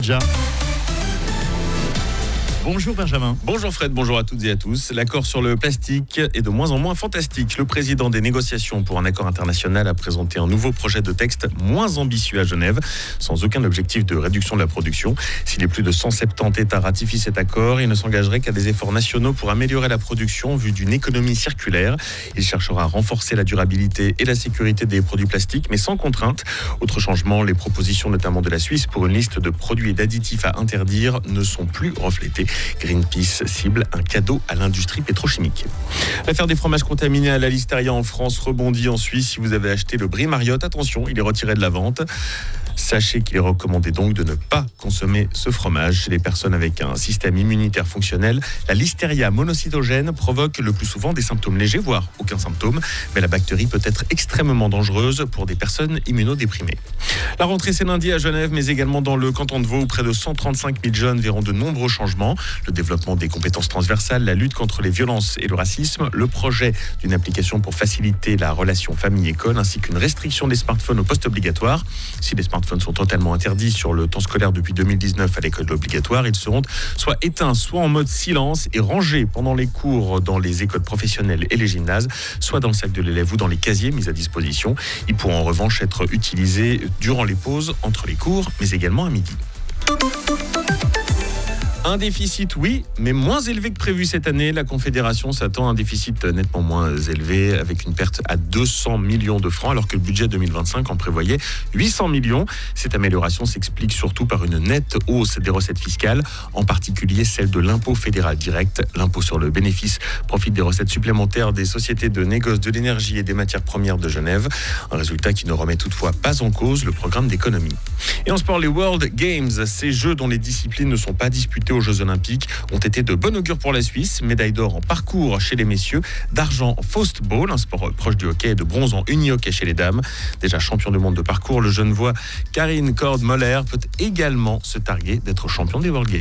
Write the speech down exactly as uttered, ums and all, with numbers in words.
Déjà. Bonjour Benjamin. Bonjour Fred, bonjour à toutes et à tous. L'accord sur le plastique est de moins en moins fantastique. Le président des négociations pour un accord international a présenté un nouveau projet de texte moins ambitieux à Genève, sans aucun objectif de réduction de la production. Si les plus de cent soixante-dix États ratifient cet accord, il ne s'engagerait qu'à des efforts nationaux pour améliorer la production en vue d'une économie circulaire. Il cherchera à renforcer la durabilité et la sécurité des produits plastiques, mais sans contrainte. Autre changement, les propositions notamment de la Suisse pour une liste de produits et d'additifs à interdire ne sont plus reflétées. Greenpeace cible un cadeau à l'industrie pétrochimique. L'affaire des fromages contaminés à la listeria en France rebondit en Suisse. Si vous avez acheté le Brie Mariotte, attention, il est retiré de la vente. Sachez qu'il est recommandé donc de ne pas consommer ce fromage. Chez les personnes avec un système immunitaire fonctionnel, la listeria monocytogène provoque le plus souvent des symptômes légers, voire aucun symptôme. Mais la bactérie peut être extrêmement dangereuse pour des personnes immunodéprimées. La rentrée, c'est lundi à Genève, mais également dans le canton de Vaud, où près de cent trente-cinq mille jeunes verront de nombreux changements. Le développement des compétences transversales, la lutte contre les violences et le racisme, le projet d'une application pour faciliter la relation famille-école, ainsi qu'une restriction des smartphones au poste obligatoire. Si les smartphones sont totalement interdits sur le temps scolaire depuis deux mille dix-neuf à l'école obligatoire, ils seront soit éteints, soit en mode silence et rangés pendant les cours dans les écoles professionnelles et les gymnases, soit dans le sac de l'élève ou dans les casiers mis à disposition. Ils pourront en revanche être utilisés durant les pauses, entre les cours, mais également à midi. Un déficit, oui, mais moins élevé que prévu cette année. La Confédération s'attend à un déficit nettement moins élevé, avec une perte à deux cents millions de francs, alors que le budget deux mille vingt-cinq en prévoyait huit cents millions. Cette amélioration s'explique surtout par une nette hausse des recettes fiscales, en particulier celle de l'impôt fédéral direct. L'impôt sur le bénéfice profite des recettes supplémentaires des sociétés de négoce de l'énergie et des matières premières de Genève. Un résultat qui ne remet toutefois pas en cause le programme d'économie. Et en sport, les World Games, ces jeux dont les disciplines ne sont pas disputées aux Jeux Olympiques, ont été de bon augure pour la Suisse. Médaille d'or en parcours chez les messieurs, d'argent en Faustball, un sport proche du hockey, et de bronze en uni-hockey chez les dames. Déjà champion du monde de parcours, le Genevois Karine Kord-Moller peut également se targuer d'être champion des World Games.